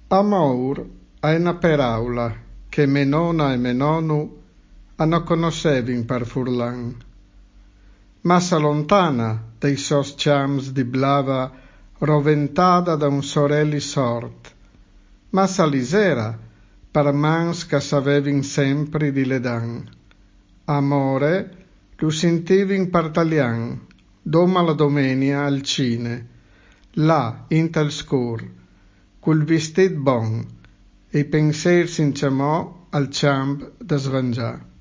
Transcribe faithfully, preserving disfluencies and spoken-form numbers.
Amor è una paraula che me nonna e me nonno hanno conoscevin per furlan. Massa lontana dei sos chams di blava roventata da un sorelli sort, massa lisera per mans che savevin sempre di ledan. Amore lo sentivin per talian, doma la domenica al cine, là in tal scur, col vestit bon, e pensier sin ciamò al ciamp da svangià.